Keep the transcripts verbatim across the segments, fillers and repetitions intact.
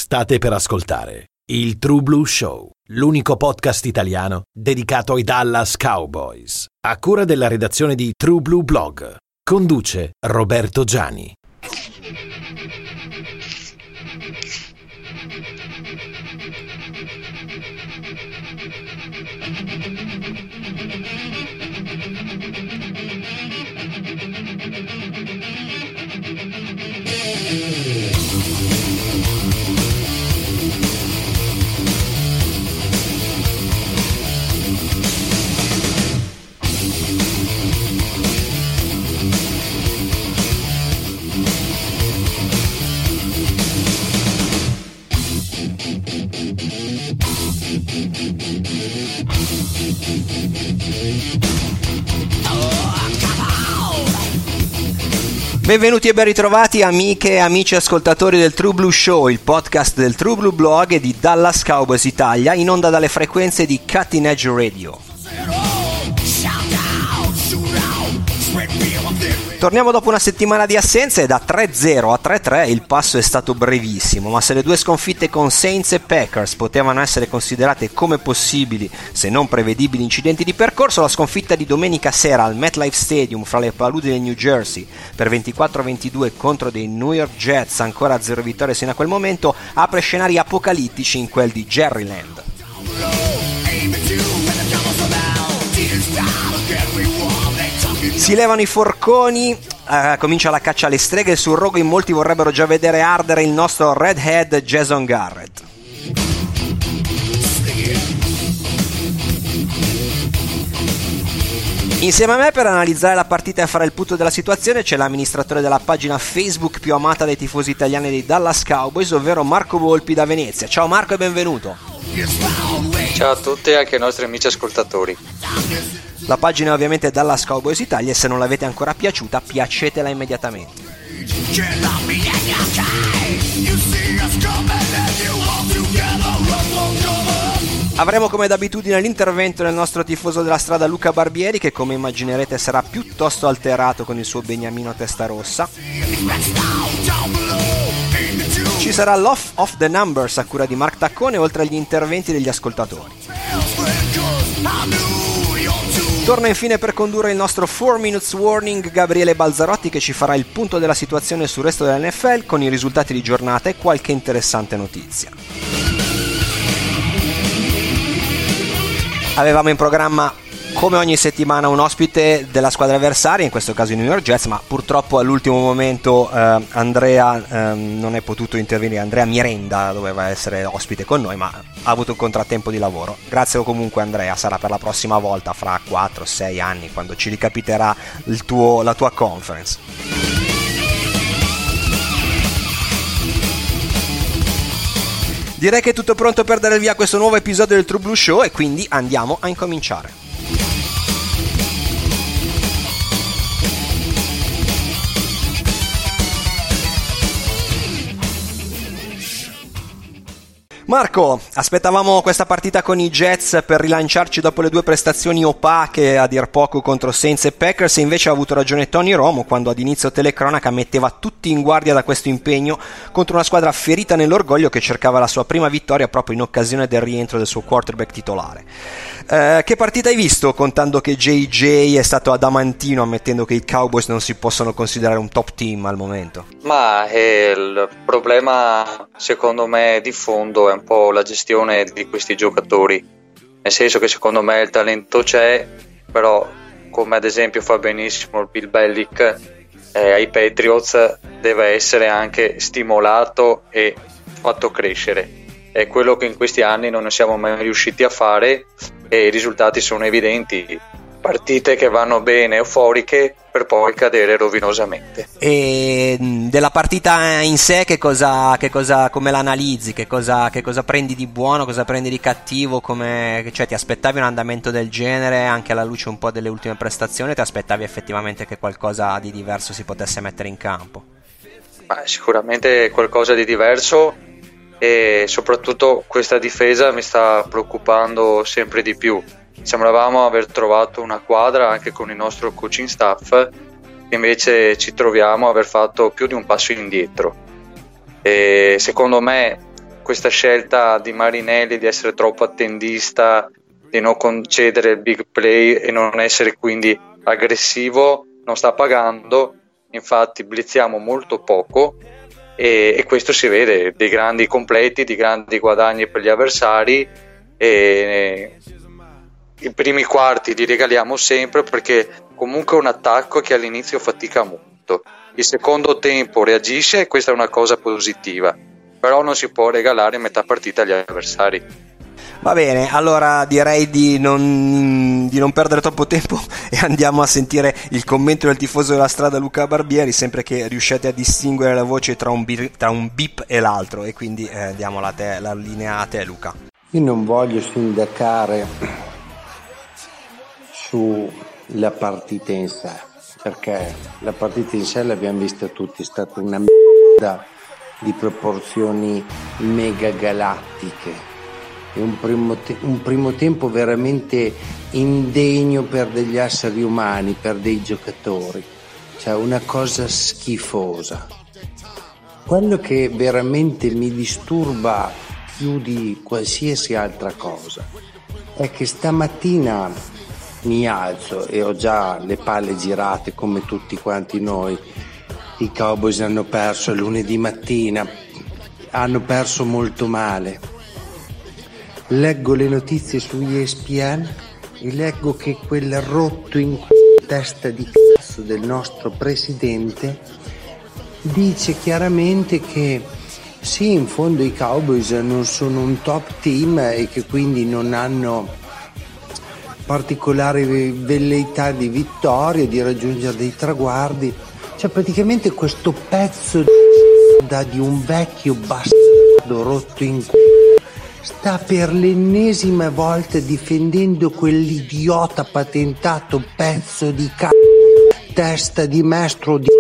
State per ascoltare il True Blue Show, l'unico podcast italiano dedicato ai Dallas Cowboys. A cura della redazione di True Blue Blog. Conduce Roberto Giani. Benvenuti e ben ritrovati amiche e amici ascoltatori del True Blue Show, il podcast del True Blue Blog e di Dallas Cowboys Italia, in onda dalle frequenze di Cutting Edge Radio. Torniamo dopo una settimana di assenza e da tre zero a tre tre il passo è stato brevissimo, ma se le due sconfitte con Saints e Packers potevano essere considerate come possibili, se non prevedibili incidenti di percorso, la sconfitta di domenica sera al MetLife Stadium fra le paludi del New Jersey per ventiquattro a ventidue contro dei New York Jets, ancora a zero vittorie sino a quel momento, apre scenari apocalittici in quel di Jerryland. Si levano i forconi, uh, comincia la caccia alle streghe, sul rogo in molti vorrebbero già vedere ardere il nostro redhead Jason Garrett. Insieme a me per analizzare la partita e fare il punto della situazione c'è l'amministratore della pagina Facebook più amata dai tifosi italiani dei Dallas Cowboys, ovvero Marco Volpi da Venezia. Ciao Marco e benvenuto. Ciao a tutti e anche ai nostri amici ascoltatori. La pagina è ovviamente Dallas Cowboys Italia e se non l'avete ancora piaciuta, piacetela immediatamente. Avremo come d'abitudine l'intervento del nostro tifoso della strada Luca Barbieri, che come immaginerete sarà piuttosto alterato con il suo beniamino testa rossa. Ci sarà l'Off of the Numbers a cura di Mark Taccone, oltre agli interventi degli ascoltatori. Torna infine per condurre il nostro four minutes warning Gabriele Balzarotti, che ci farà il punto della situazione sul resto dell'N F L con i risultati di giornata e qualche interessante notizia. Avevamo in programma come ogni settimana un ospite della squadra avversaria, in questo caso i New York Jets, ma purtroppo all'ultimo momento eh, Andrea eh, non è potuto intervenire. Andrea Mirenda doveva essere ospite con noi, ma ha avuto un contrattempo di lavoro. Grazie comunque Andrea, sarà per la prossima volta fra quattro sei anni, quando ci ricapiterà il tuo, la tua conference. Direi che è tutto pronto per dare il via a questo nuovo episodio del True Blue Show e quindi andiamo a incominciare. Marco, aspettavamo questa partita con i Jets per rilanciarci dopo le due prestazioni opache a dir poco contro Saints e Packers, e invece ha avuto ragione Tony Romo quando ad inizio telecronaca metteva tutti in guardia da questo impegno contro una squadra ferita nell'orgoglio che cercava la sua prima vittoria proprio in occasione del rientro del suo quarterback titolare. Eh, che partita hai visto, contando che J J è stato adamantino ammettendo che i Cowboys non si possono considerare un top team al momento? Ma eh, il problema secondo me di fondo è un po' la gestione di questi giocatori, nel senso che secondo me il talento c'è, però come ad esempio fa benissimo il Bill Belichick, eh, ai Patriots deve essere anche stimolato e fatto crescere. È quello che in questi anni non siamo mai riusciti a fare e i risultati sono evidenti. Partite che vanno bene, euforiche, per poi cadere rovinosamente. E della partita in sé che cosa, che cosa come l'analizzi? Che cosa, che cosa prendi di buono, cosa prendi di cattivo? Come, cioè, ti aspettavi un andamento del genere anche alla luce un po' delle ultime prestazioni? Ti aspettavi effettivamente che qualcosa di diverso si potesse mettere in campo? Ma sicuramente qualcosa di diverso, e soprattutto questa difesa mi sta preoccupando sempre di più. Sembravamo aver trovato una quadra anche con il nostro coaching staff, invece ci troviamo a aver fatto più di un passo indietro. E secondo me questa scelta di Marinelli di essere troppo attendista, di non concedere il big play e non essere quindi aggressivo, non sta pagando. Infatti blitziamo molto poco e, e questo si vede, dei grandi completi, di grandi guadagni per gli avversari, e i primi quarti li regaliamo sempre perché comunque è un attacco che all'inizio fatica molto, il secondo tempo reagisce e questa è una cosa positiva, però non si può regalare metà partita agli avversari. Va bene, allora direi di non, di non perdere troppo tempo e andiamo a sentire il commento del tifoso della strada Luca Barbieri, sempre che riusciate a distinguere la voce tra un, bi- tra un bip e l'altro, e quindi eh, diamo la, te- la linea a te, Luca. Io non voglio sindacare sulla partita in sé, perché la partita in sé l'abbiamo vista tutti, è stata una merda di proporzioni mega galattiche. È un primo, te- un primo tempo veramente indegno per degli esseri umani, per dei giocatori, cioè una cosa schifosa. Quello che veramente mi disturba più di qualsiasi altra cosa è che stamattina mi alzo e ho già le palle girate come tutti quanti noi. I Cowboys hanno perso lunedì mattina, hanno perso molto male. Leggo le notizie su E S P N e leggo che quel rotto in testa di cazzo del nostro presidente dice chiaramente che sì, in fondo i Cowboys non sono un top team e che quindi non hanno particolare velleità di vittoria, di raggiungere dei traguardi. Cioè praticamente questo pezzo di, di un vecchio bastardo rotto in c***o sta per l'ennesima volta difendendo quell'idiota patentato pezzo di c***o, testa di maestro di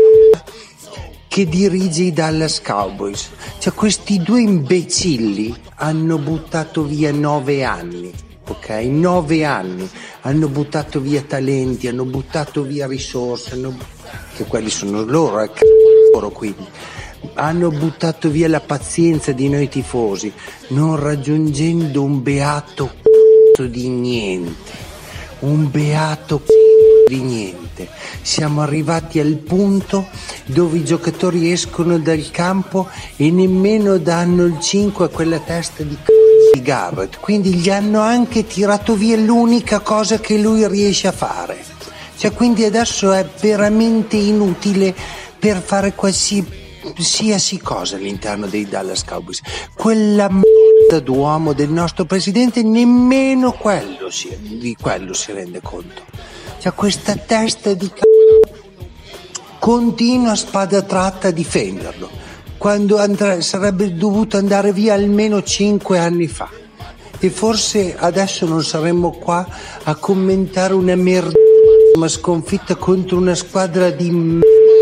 che dirige i Dallas Cowboys. Cioè questi due imbecilli hanno buttato via nove anni, ok? Nove anni hanno buttato via talenti, hanno buttato via risorse, hanno... che quelli sono loro, eh, c***o loro, quindi hanno buttato via la pazienza di noi tifosi, non raggiungendo un beato c***o di niente, un beato c***o di niente. Siamo arrivati al punto dove i giocatori escono dal campo e nemmeno danno il cinque a quella testa di c***o di Garrett, quindi gli hanno anche tirato via l'unica cosa che lui riesce a fare. Cioè quindi adesso è veramente inutile per fare qualsiasi qualsiasi cosa all'interno dei Dallas Cowboys. Quella merda d'uomo del nostro presidente nemmeno quello si, di quello si rende conto. Cioè questa testa di c***o continua a spada tratta a difenderlo quando andrà, sarebbe dovuto andare via almeno cinque anni fa, e forse adesso non saremmo qua a commentare una merda sconfitta contro una squadra di merda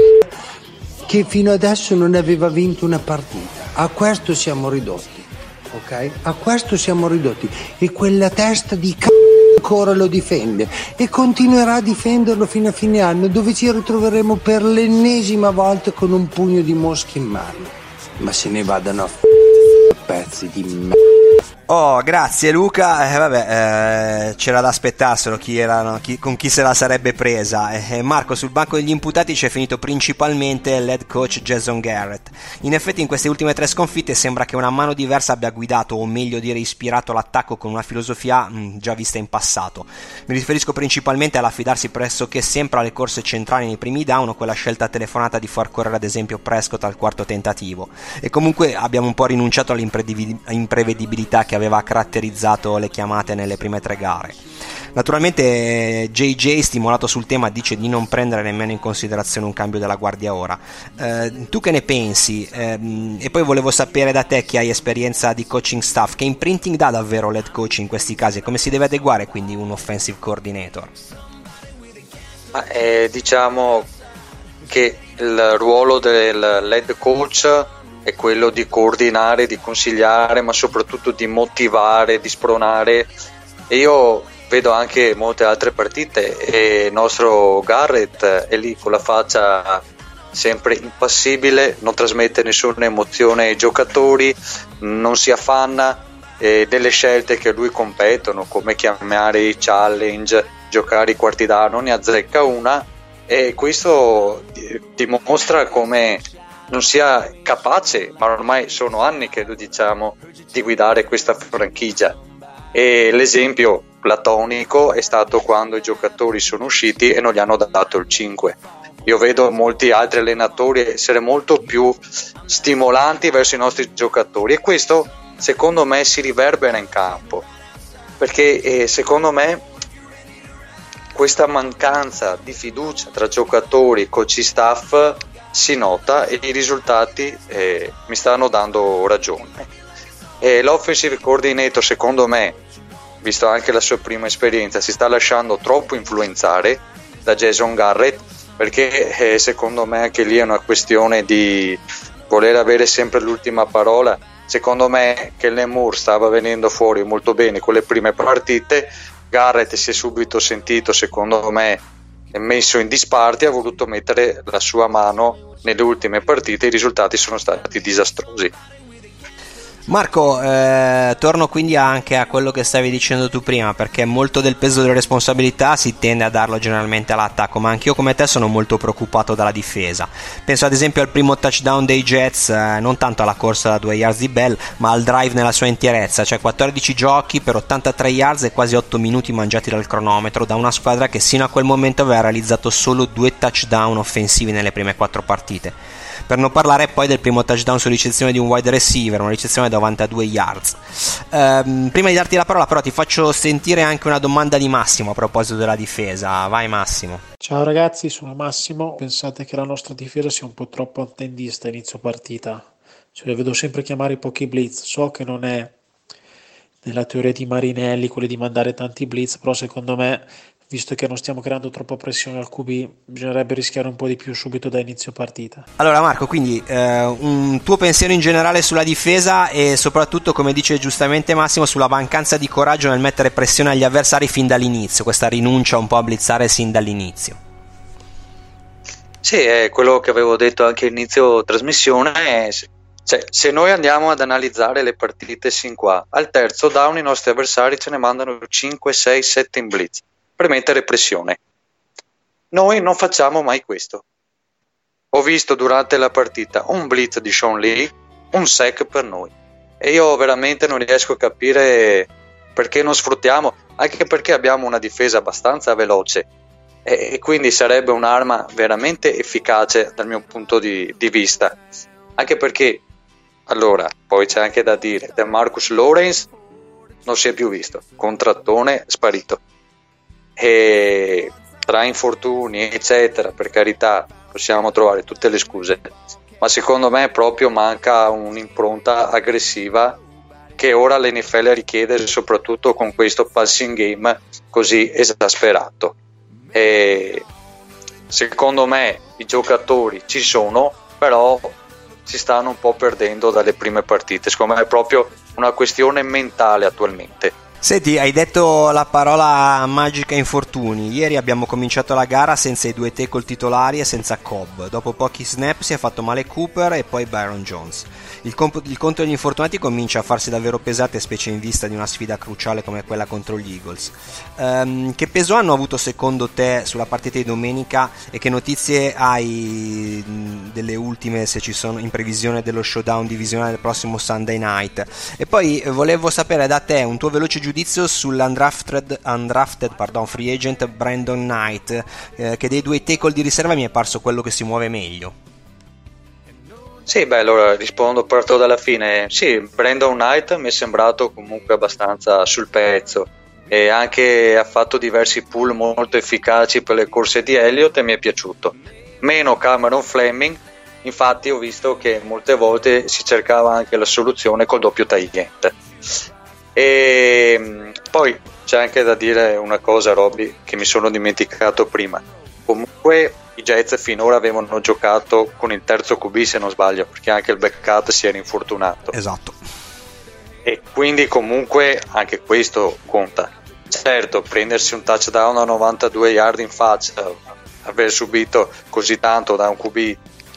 che fino adesso non aveva vinto una partita. A questo siamo ridotti, ok? A questo siamo ridotti, e quella testa di c***o ancora lo difende e continuerà a difenderlo fino a fine anno, dove ci ritroveremo per l'ennesima volta con un pugno di mosche in mano. Ma se ne vadano a f***o pezzi di merda. Oh, grazie Luca. Eh, vabbè, eh, c'era da aspettarselo chi erano, chi, con chi se la sarebbe presa. Eh, Marco, sul banco degli imputati c'è finito principalmente l'head coach Jason Garrett. In effetti in queste ultime tre sconfitte sembra che una mano diversa abbia guidato, o meglio dire ispirato, l'attacco con una filosofia mh, già vista in passato. Mi riferisco principalmente all'affidarsi pressoché sempre alle corse centrali nei primi down, o quella scelta telefonata di far correre ad esempio Prescott al quarto tentativo. E comunque abbiamo un po' rinunciato all'imprevedibilità che aveva caratterizzato le chiamate nelle prime tre gare. Naturalmente J J, stimolato sul tema, dice di non prendere nemmeno in considerazione un cambio della guardia ora. Eh, tu che ne pensi? Eh, e poi volevo sapere da te, che hai esperienza di coaching staff, che imprinting dà davvero l'head coach in questi casi e come si deve adeguare quindi un offensive coordinator? Eh, diciamo che il ruolo dell'head coach è quello di coordinare, di consigliare, ma soprattutto di motivare, di spronare. E io vedo anche molte altre partite e il nostro Garrett è lì con la faccia sempre impassibile, non trasmette nessuna emozione ai giocatori, non si affanna eh, delle scelte che a lui competono, come chiamare i challenge, giocare i quarti d'ora, non ne azzecca una, e questo dimostra come non sia capace, ma ormai sono anni che lo diciamo, di guidare questa franchigia. E l'esempio platonico è stato quando i giocatori sono usciti e non gli hanno dato il cinque. Io vedo molti altri allenatori essere molto più stimolanti verso i nostri giocatori, e questo secondo me si riverbera in campo, perché eh, secondo me questa mancanza di fiducia tra giocatori, coach e staff si nota, e i risultati eh, mi stanno dando ragione. E l'offensive coordinator, secondo me, visto anche la sua prima esperienza, si sta lasciando troppo influenzare da Jason Garrett, perché eh, secondo me anche lì è una questione di voler avere sempre l'ultima parola. Secondo me Kellen Moore stava venendo fuori molto bene con le prime partite, Garrett si è subito sentito, secondo me, messo in disparte, ha voluto mettere la sua mano nelle ultime partite, i risultati sono stati disastrosi. Marco, eh, torno quindi anche a quello che stavi dicendo tu prima, perché molto del peso delle responsabilità si tende a darlo generalmente all'attacco, ma anch'io come te sono molto preoccupato dalla difesa. Penso ad esempio al primo touchdown dei Jets, eh, non tanto alla corsa da due yards di Bell, ma al drive nella sua interezza, cioè quattordici giochi per ottantatré yards e quasi otto minuti mangiati dal cronometro da una squadra che sino a quel momento aveva realizzato solo due touchdown offensivi nelle prime quattro partite. Per non parlare poi del primo touchdown su ricezione di un wide receiver, una ricezione da novantadue yards. Ehm, prima di darti la parola però ti faccio sentire anche una domanda di Massimo a proposito della difesa. Vai Massimo. Ciao ragazzi, sono Massimo. Pensate che la nostra difesa sia un po' troppo attendista a inizio partita? Cioè le vedo sempre chiamare pochi blitz. So che non è nella teoria di Marinelli quello di mandare tanti blitz, però secondo me, visto che non stiamo creando troppa pressione al Q B, bisognerebbe rischiare un po' di più subito da inizio partita. Allora Marco, quindi eh, un tuo pensiero in generale sulla difesa e soprattutto, come dice giustamente Massimo, sulla mancanza di coraggio nel mettere pressione agli avversari fin dall'inizio, questa rinuncia un po' a blitzare sin dall'inizio. Sì, è quello che avevo detto anche all'inizio trasmissione. Cioè, se noi andiamo ad analizzare le partite sin qua, al terzo down i nostri avversari ce ne mandano cinque, sei, sette in blitz per mettere pressione. Noi non facciamo mai questo. Ho visto durante la partita un blitz di Sean Lee, un sack per noi, e io veramente non riesco a capire perché non sfruttiamo, anche perché abbiamo una difesa abbastanza veloce e, e quindi sarebbe un'arma veramente efficace dal mio punto di, di vista, anche perché allora poi c'è anche da dire che Marcus Lawrence non si è più visto, contrattone sparito. E tra infortuni eccetera, per carità, possiamo trovare tutte le scuse, ma secondo me proprio manca un'impronta aggressiva che ora l'N F L richiede, soprattutto con questo passing game così esasperato. E secondo me i giocatori ci sono, però si stanno un po' perdendo dalle prime partite. Secondo me è proprio una questione mentale attualmente. Senti, hai detto la parola magica infortuni. Ieri abbiamo cominciato la gara senza i due tackle titolari e senza Cobb. Dopo pochi snap si è fatto male Cooper e poi Byron Jones. Il, comp- il conto degli infortunati comincia a farsi davvero pesante, specie in vista di una sfida cruciale come quella contro gli Eagles. Um, che peso hanno avuto secondo te sulla partita di domenica e che notizie hai mh, delle ultime, se ci sono, in previsione dello showdown divisionale del prossimo Sunday night? E poi eh, volevo sapere da te un tuo veloce giudizio sull'undrafted undrafted, pardon, free agent Brandon Knight, eh, che dei due tackle di riserva mi è parso quello che si muove meglio. Sì, beh, allora rispondo, parto dalla fine. Sì, Brandon Knight mi è sembrato comunque abbastanza sul pezzo e anche ha fatto diversi pull molto efficaci per le corse di Elliott e mi è piaciuto. Meno Cameron Fleming, infatti ho visto che molte volte si cercava anche la soluzione col doppio tight end. E poi c'è anche da dire una cosa, Robby, che mi sono dimenticato prima. Comunque i Jets finora avevano giocato con il terzo Q B, se non sbaglio, perché anche il backup si era infortunato. Esatto. E quindi comunque anche questo conta. Certo, prendersi un touchdown a novantadue yard in faccia, aver subito così tanto da un Q B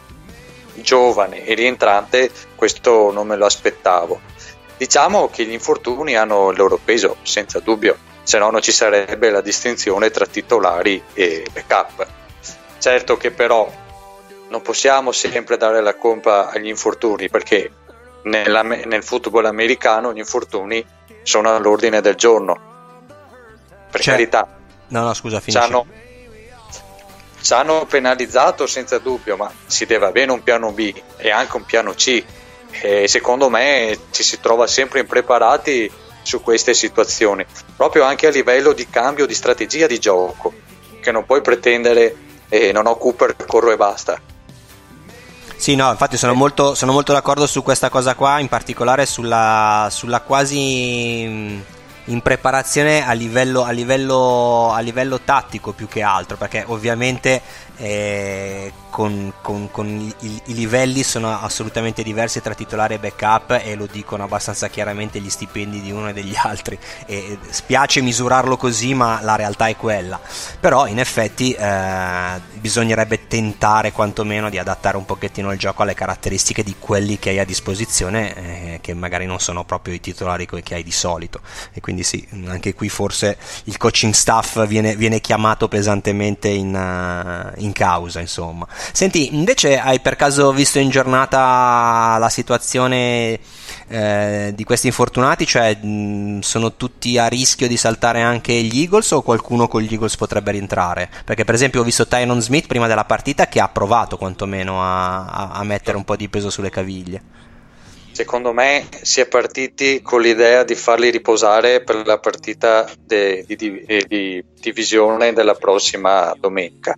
giovane e rientrante, questo non me lo aspettavo. Diciamo che gli infortuni hanno il loro peso, senza dubbio, se no non ci sarebbe la distinzione tra titolari e backup. Certo che però non possiamo sempre dare la colpa agli infortuni, perché nella, nel football americano gli infortuni sono all'ordine del giorno, per cioè, carità. No, no, scusa, finisci. Ci hanno, ci hanno penalizzato senza dubbio, ma si deve avere un piano B e anche un piano C, e secondo me ci si trova sempre impreparati su queste situazioni, proprio anche a livello di cambio di strategia di gioco, che non puoi pretendere eh, non ho Cooper, corro e basta. Sì, no, infatti sono molto, sono molto d'accordo su questa cosa qua, in particolare sulla, sulla quasi impreparazione a livello, a livello, a livello tattico più che altro, perché ovviamente eh, con, con, con i, i livelli sono assolutamente diversi tra titolare e backup, e lo dicono abbastanza chiaramente gli stipendi di uno e degli altri, e spiace misurarlo così, ma la realtà è quella. Però in effetti eh, bisognerebbe tentare quantomeno di adattare un pochettino il gioco alle caratteristiche di quelli che hai a disposizione, eh, che magari non sono proprio i titolari che hai di solito, e quindi sì, anche qui forse il coaching staff viene, viene chiamato pesantemente in, uh, in causa, insomma. Senti, invece hai per caso visto in giornata la situazione eh, di questi infortunati? Cioè mh, sono tutti a rischio di saltare anche gli Eagles, o qualcuno con gli Eagles potrebbe rientrare? Perché per esempio ho visto Tyron Smith prima della partita che ha provato quantomeno a, a, a mettere un po' di peso sulle caviglie. Secondo me si è partiti con l'idea di farli riposare per la partita de, di, di, di divisione della prossima domenica,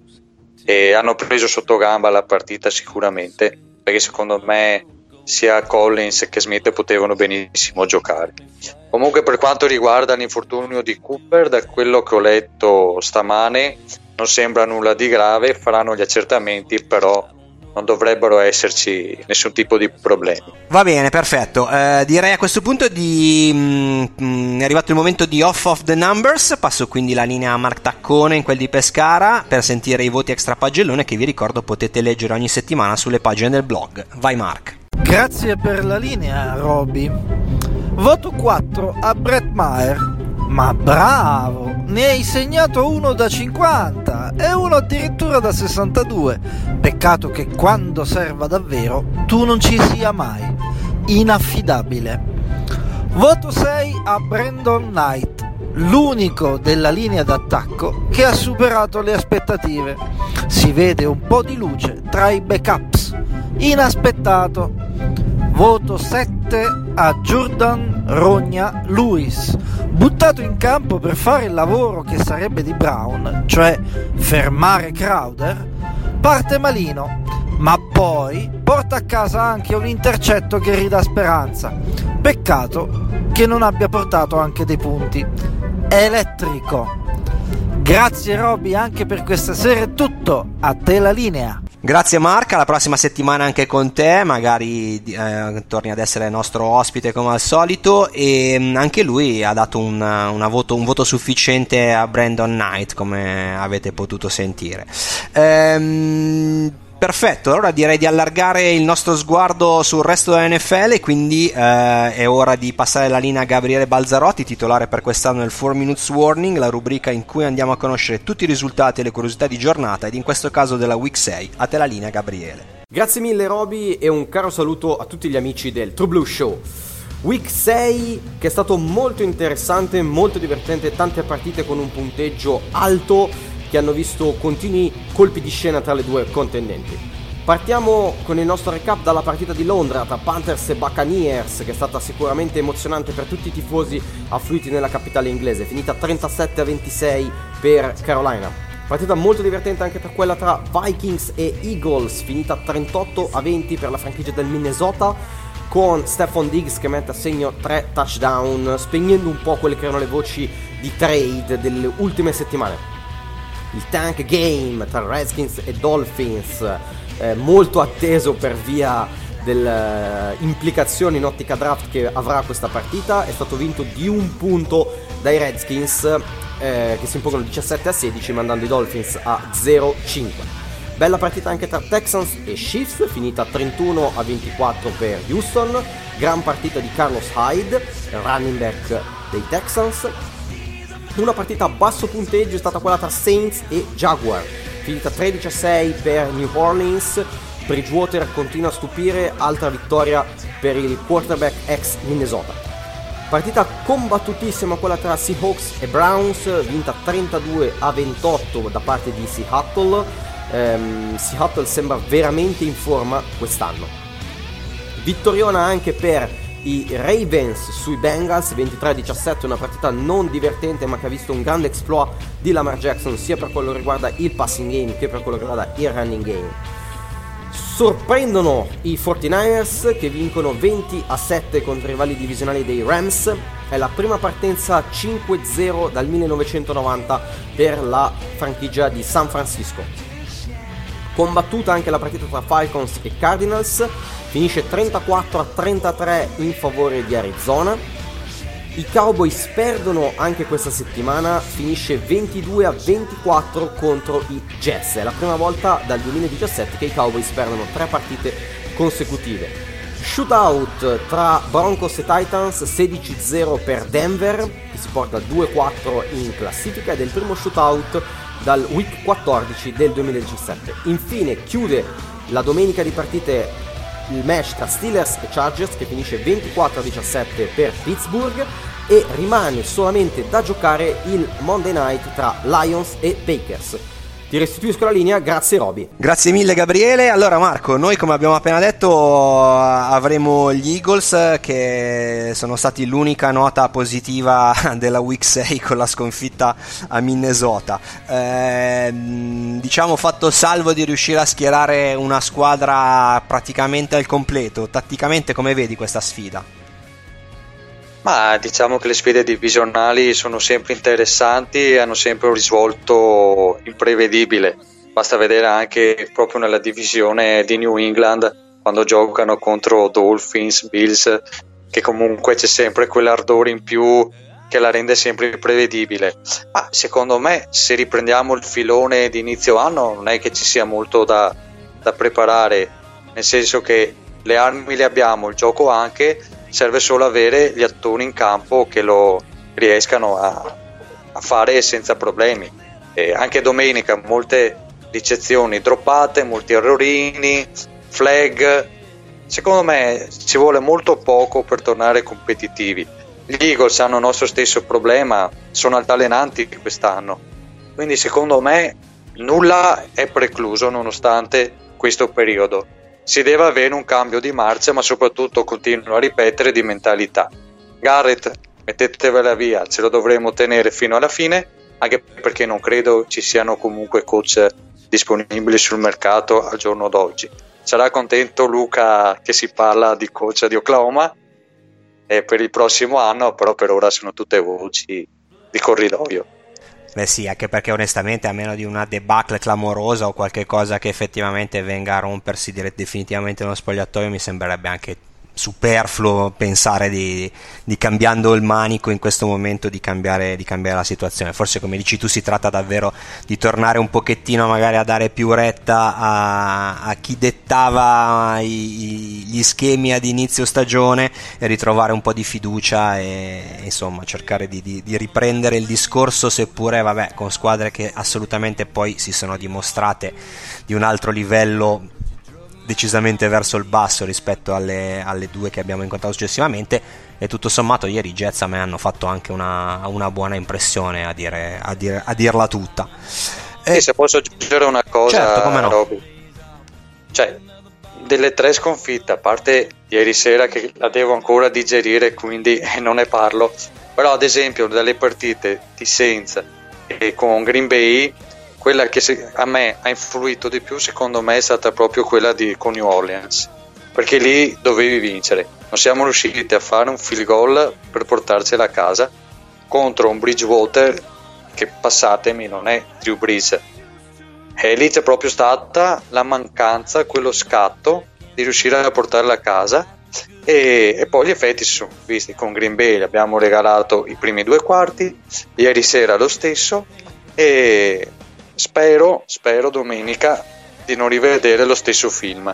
e hanno preso sotto gamba la partita sicuramente, perché secondo me sia Collins che Smith potevano benissimo giocare. Comunque, per quanto riguarda l'infortunio di Cooper, da quello che ho letto stamane non sembra nulla di grave, faranno gli accertamenti, però non dovrebbero esserci nessun tipo di problemi. Va bene, perfetto. Eh, direi a questo punto di mh, è arrivato il momento di off of the numbers. Passo quindi la linea a Mark Taccone in quel di Pescara per sentire i voti extra pagellone, che vi ricordo potete leggere ogni settimana sulle pagine del blog. Vai Mark. Grazie per la linea, Robby. Voto quattro a Brett Maher. Ma bravo, ne hai segnato uno da cinquanta e uno addirittura da sessantadue. Peccato che quando serva davvero tu non ci sia mai. Inaffidabile. Voto sei a Brandon Knight, l'unico della linea d'attacco che ha superato le aspettative. Si vede un po' di luce tra i backups. Inaspettato. Voto sette a Jordan Rogna Lewis, buttato in campo per fare il lavoro che sarebbe di Brown, cioè fermare Crowder. Parte malino, ma poi porta a casa anche un intercetto che ridà speranza. Peccato che non abbia portato anche dei punti. Elettrico. Grazie Robby, anche per questa sera è tutto. A te la linea. Grazie Marca, la prossima settimana anche con te, magari eh, torni ad essere nostro ospite come al solito, e mh, anche lui ha dato un, una voto, un voto sufficiente a Brandon Knight, come avete potuto sentire. Ehm... Perfetto, allora direi di allargare il nostro sguardo sul resto della N F L, quindi eh, è ora di passare la linea a Gabriele Balzarotti, titolare per quest'anno del four minutes warning, la rubrica in cui andiamo a conoscere tutti i risultati e le curiosità di giornata, ed in questo caso della Week sei. A te la linea, Gabriele. Grazie mille Robby, e un caro saluto a tutti gli amici del True Blue Show. Week sei che è stato molto interessante, molto divertente, tante partite con un punteggio alto che hanno visto continui colpi di scena tra le due contendenti. Partiamo con il nostro recap dalla partita di Londra tra Panthers e Buccaneers, che è stata sicuramente emozionante per tutti i tifosi affluiti nella capitale inglese, finita trentasette a ventisei per Carolina. Partita molto divertente anche per quella tra Vikings e Eagles, finita trentotto a venti per la franchigia del Minnesota, con Stephon Diggs che mette a segno tre touchdown, spegnendo un po' quelle che erano le voci di trade delle ultime settimane. Il tank game tra Redskins e Dolphins, eh, molto atteso per via delle uh, implicazioni in ottica draft che avrà questa partita, è stato vinto di un punto dai Redskins, eh, che si impongono diciassette a sedici, mandando i Dolphins a zero cinque. Bella partita anche tra Texans e Chiefs, finita trentuno a ventiquattro per Houston. Gran partita di Carlos Hyde, running back dei Texans. Una partita a basso punteggio è stata quella tra Saints e Jaguar, finita tredici a sei per New Orleans. Bridgewater continua a stupire, altra vittoria per il quarterback ex Minnesota. Partita combattutissima quella tra Seahawks e Browns, vinta trentadue a ventotto da parte di Seattle. ehm, Seattle sembra veramente in forma quest'anno. Vittoriona anche per i Ravens sui Bengals, ventitré a diciassette, una partita non divertente ma che ha visto un grande exploit di Lamar Jackson sia per quello che riguarda il passing game che per quello che riguarda il running game. Sorprendono i quarantanovers che vincono venti a sette contro i rivali divisionali dei Rams. È la prima partenza cinque zero dal millenovecentonovanta per la franchigia di San Francisco. Combattuta anche la partita tra Falcons e Cardinals, finisce trentaquattro a trentatré in favore di Arizona. I Cowboys perdono anche questa settimana, finisce ventidue a ventiquattro contro i Jets. È la prima volta dal duemiladiciassette che i Cowboys perdono tre partite consecutive. Shootout tra Broncos e Titans, sedici a zero per Denver, che si porta due a quattro in classifica, ed è il primo shootout dal week quattordici del duemiladiciassette. Infine chiude la domenica di partite il match tra Steelers e Chargers, che finisce ventiquattro a diciassette per Pittsburgh, e rimane solamente da giocare il Monday Night tra Lions e Packers. Ti restituisco la linea, grazie Roby. Grazie mille Gabriele. Allora Marco, noi come abbiamo appena detto avremo gli Eagles, che sono stati l'unica nota positiva della week sei con la sconfitta a Minnesota. Eh, diciamo fatto salvo di riuscire a schierare una squadra praticamente al completo. Tatticamente come vedi questa sfida? Ma diciamo che le sfide divisionali sono sempre interessanti e hanno sempre un risvolto imprevedibile. Basta vedere anche proprio nella divisione di New England, quando giocano contro Dolphins, Bills, che comunque c'è sempre quell'ardore in più che la rende sempre imprevedibile. Ma secondo me, se riprendiamo il filone di inizio anno, non è che ci sia molto da, da preparare, nel senso che le armi le abbiamo, il gioco anche. Serve solo avere gli attori in campo che lo riescano a, a fare senza problemi. E anche domenica molte ricezioni droppate, molti errorini, flag. Secondo me ci vuole molto poco per tornare competitivi. Gli Eagles hanno il nostro stesso problema, sono altalenanti quest'anno, quindi secondo me nulla è precluso nonostante questo periodo. Si deve avere un cambio di marcia, ma soprattutto continuo a ripetere di mentalità. Garrett, mettetevela via, ce lo dovremo tenere fino alla fine, anche perché non credo ci siano comunque coach disponibili sul mercato al giorno d'oggi. Sarà contento Luca che si parla di coach di Oklahoma e per il prossimo anno, però per ora sono tutte voci di corridoio. Beh sì, anche perché onestamente a meno di una debacle clamorosa o qualche cosa che effettivamente venga a rompersi dire, definitivamente nello spogliatoio, mi sembrerebbe anche superfluo pensare di, di cambiando il manico in questo momento di cambiare, di cambiare la situazione. Forse come dici tu si tratta davvero di tornare un pochettino magari a dare più retta a, a chi dettava i, gli schemi ad inizio stagione e ritrovare un po' di fiducia e insomma cercare di, di, di riprendere il discorso, seppure vabbè con squadre che assolutamente poi si sono dimostrate di un altro livello decisamente verso il basso rispetto alle, alle due che abbiamo incontrato successivamente, e tutto sommato ieri i Jets a me hanno fatto anche una, una buona impressione a, dire, a, dire, a dirla tutta. E eh, se posso aggiungere una cosa, certo, come no. Roby, cioè delle tre sconfitte, a parte ieri sera che la devo ancora digerire quindi non ne parlo, però ad esempio dalle partite di Saints e con Green Bay, quella che a me ha influito di più secondo me è stata proprio quella di con New Orleans, perché lì dovevi vincere, non siamo riusciti a fare un field goal per portarcela a casa contro un Bridgewater che, passatemi, non è Drew Brees, e lì c'è proprio stata la mancanza, quello scatto di riuscire a portarla a casa, e, e poi gli effetti si sono visti con Green Bay, gli abbiamo regalato i primi due quarti, ieri sera lo stesso, e Spero, spero domenica di non rivedere lo stesso film.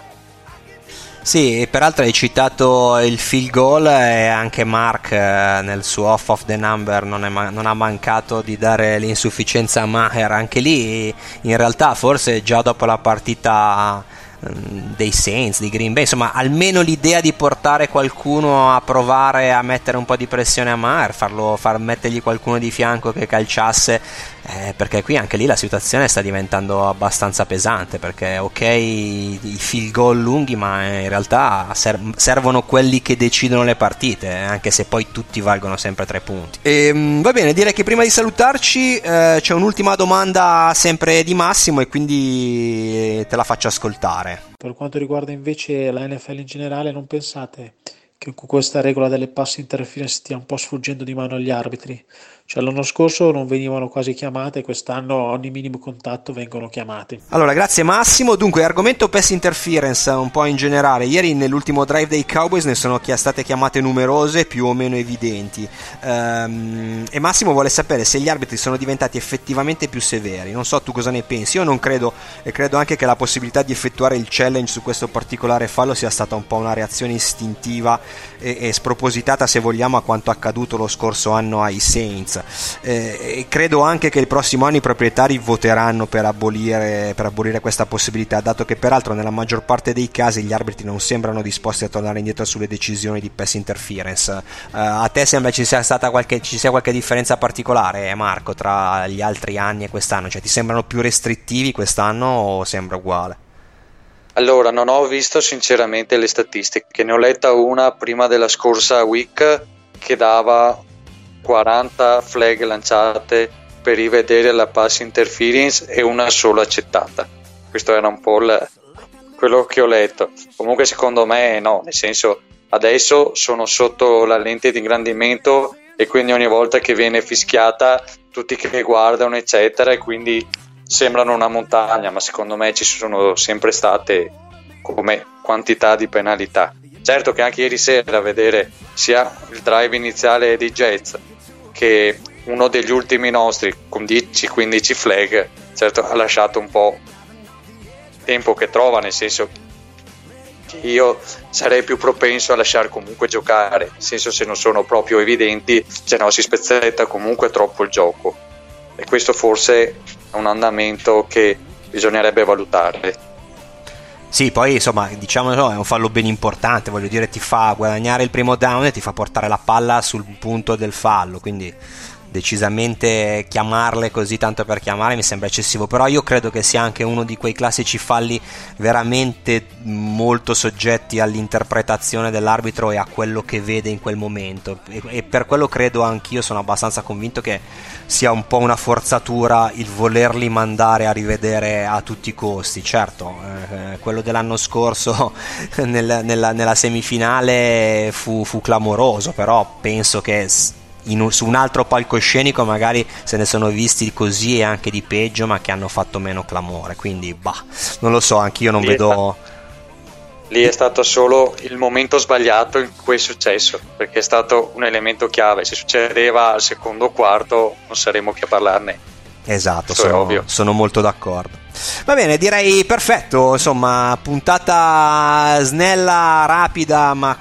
Sì, e peraltro hai citato il field goal e anche Mark eh, nel suo off of the number non, è ma- non ha mancato di dare l'insufficienza a Maher. Anche lì in realtà forse già dopo la partita dei Saints, di Green Bay, insomma almeno l'idea di portare qualcuno a provare a mettere un po' di pressione a Maher, farlo, far mettergli qualcuno di fianco che calciasse, eh, perché qui anche lì la situazione sta diventando abbastanza pesante, perché ok i field goal lunghi, ma in realtà ser- servono quelli che decidono le partite, anche se poi tutti valgono sempre tre punti. E, va bene, direi che prima di salutarci eh, c'è un'ultima domanda sempre di Massimo e quindi te la faccio ascoltare. Per quanto riguarda invece la N F L in generale, non pensate che con questa regola delle pass interference stia un po' sfuggendo di mano agli arbitri? Cioè l'anno scorso non venivano quasi chiamate, quest'anno ogni minimo contatto vengono chiamati. Allora, grazie Massimo. Dunque, argomento pass interference un po' in generale. Ieri nell'ultimo drive dei Cowboys ne sono state chiamate numerose, più o meno evidenti, ehm, e Massimo vuole sapere se gli arbitri sono diventati effettivamente più severi. Non so tu cosa ne pensi. Io non credo, e credo anche che la possibilità di effettuare il challenge su questo particolare fallo sia stata un po' una reazione istintiva e, e spropositata, se vogliamo, a quanto accaduto lo scorso anno ai Saints. Eh, e credo anche che il prossimo anno i proprietari voteranno per abolire, per abolire questa possibilità, dato che peraltro nella maggior parte dei casi gli arbitri non sembrano disposti a tornare indietro sulle decisioni di pass interference. Eh, a te sembra ci sia stata qualche, ci sia qualche differenza particolare, Marco, tra gli altri anni e quest'anno? Cioè ti sembrano più restrittivi quest'anno o sembra uguale? Allora, non ho visto sinceramente le statistiche, ne ho letta una prima della scorsa week che dava quaranta flag lanciate per rivedere la pass interference e una sola accettata. Questo era un po' il, quello che ho letto. Comunque secondo me no, nel senso adesso sono sotto la lente di ingrandimento e quindi ogni volta che viene fischiata tutti che guardano eccetera, e quindi sembrano una montagna, ma secondo me ci sono sempre state come quantità di penalità. Certo che anche ieri sera a vedere sia il drive iniziale dei Jets che uno degli ultimi nostri con dieci quindici flag, certo ha lasciato un po' tempo che trova, nel senso che io sarei più propenso a lasciare comunque giocare, nel senso se non sono proprio evidenti, se no si spezzetta comunque troppo il gioco, e questo forse è un andamento che bisognerebbe valutare. Sì, poi insomma diciamo no, è un fallo ben importante, voglio dire, ti fa guadagnare il primo down e ti fa portare la palla sul punto del fallo, quindi decisamente chiamarle così tanto per chiamare mi sembra eccessivo, però io credo che sia anche uno di quei classici falli veramente molto soggetti all'interpretazione dell'arbitro e a quello che vede in quel momento, e, e per quello credo anch'io, sono abbastanza convinto che sia un po' una forzatura il volerli mandare a rivedere a tutti i costi. Certo, eh, quello dell'anno scorso nel, nella, nella semifinale fu, fu clamoroso, però penso che In un, su un altro palcoscenico magari se ne sono visti così e anche di peggio, ma che hanno fatto meno clamore, quindi bah, non lo so, anch'io non lì vedo è lì è stato solo il momento sbagliato in cui è successo, perché è stato un elemento chiave. Se succedeva al secondo quarto non saremmo qui a parlarne. Esatto, sono, sono molto d'accordo. Va bene, direi perfetto, insomma, puntata snella, rapida, ma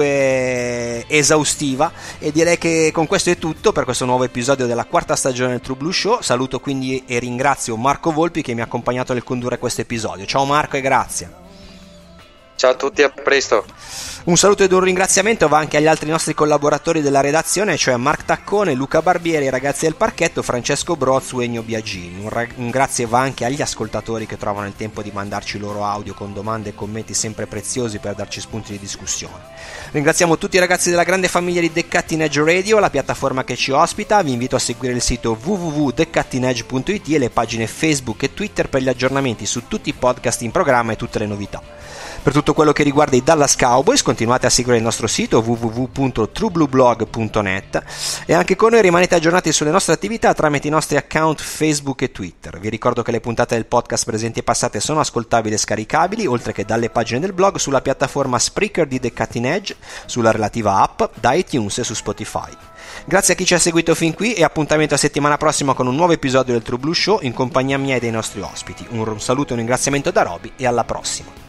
comunque esaustiva, e direi che con questo è tutto per questo nuovo episodio della quarta stagione del True Blue Show. Saluto quindi e ringrazio Marco Volpi che mi ha accompagnato nel condurre questo episodio. Ciao Marco e grazie. Ciao a tutti, a presto. Un saluto ed un ringraziamento va anche agli altri nostri collaboratori della redazione, cioè Mark Taccone, Luca Barbieri, i ragazzi del parchetto, Francesco Brozzu e Ennio Biagini. Un, ra- un grazie va anche agli ascoltatori che trovano il tempo di mandarci i loro audio con domande e commenti sempre preziosi per darci spunti di discussione. Ringraziamo tutti i ragazzi della grande famiglia di The Cutting Edge Radio, la piattaforma che ci ospita. Vi invito a seguire il sito w w w punto the cutting edge punto i t e le pagine Facebook e Twitter per gli aggiornamenti su tutti i podcast in programma e tutte le novità. Per tutto quello che riguarda i Dallas Cowboys continuate a seguire il nostro sito w w w punto true blue blog punto net e anche con noi rimanete aggiornati sulle nostre attività tramite i nostri account Facebook e Twitter. Vi ricordo che le puntate del podcast presenti e passate sono ascoltabili e scaricabili, oltre che dalle pagine del blog, sulla piattaforma Spreaker di The Cutting Edge, sulla relativa app, da iTunes e su Spotify. Grazie a chi ci ha seguito fin qui e appuntamento a settimana prossima con un nuovo episodio del True Blue Show in compagnia mia e dei nostri ospiti. Un saluto e un ringraziamento da Roby e alla prossima.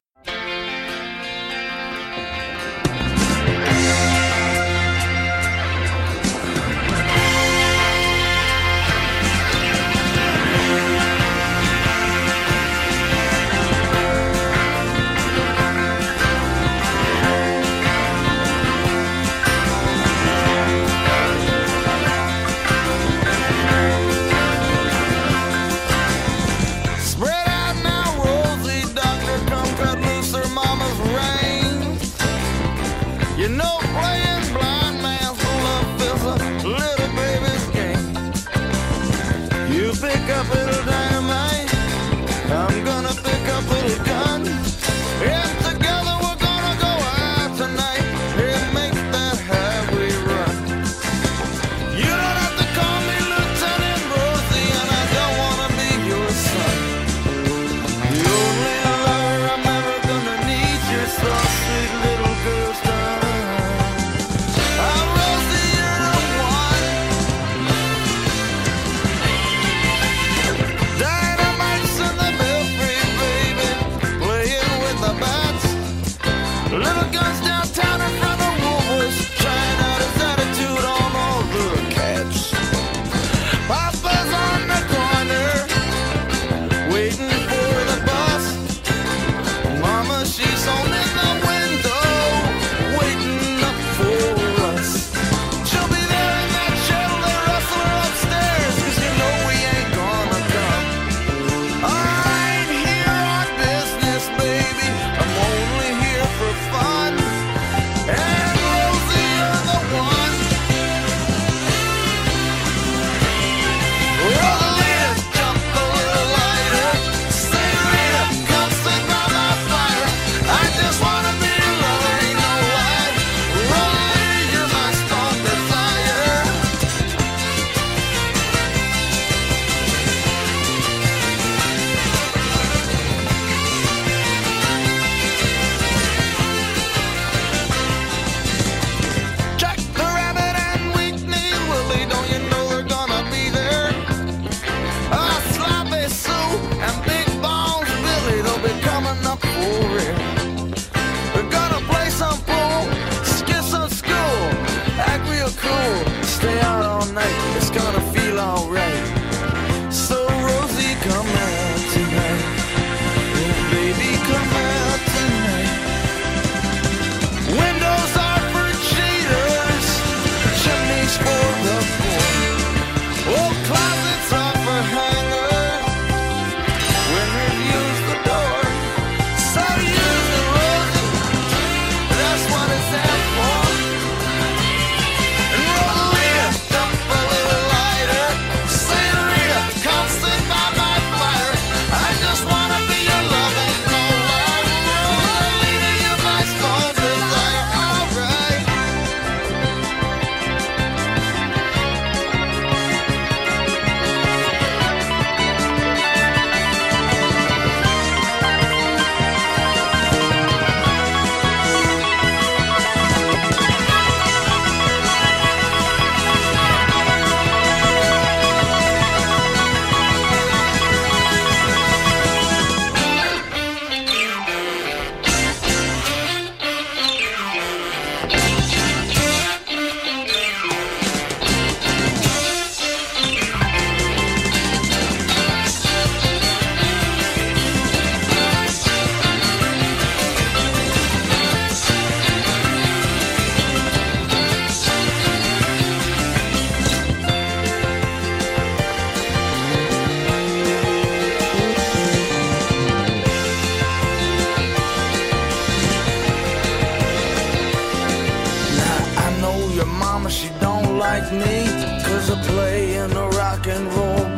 Mama, she don't like me, cause I play in a rock and roll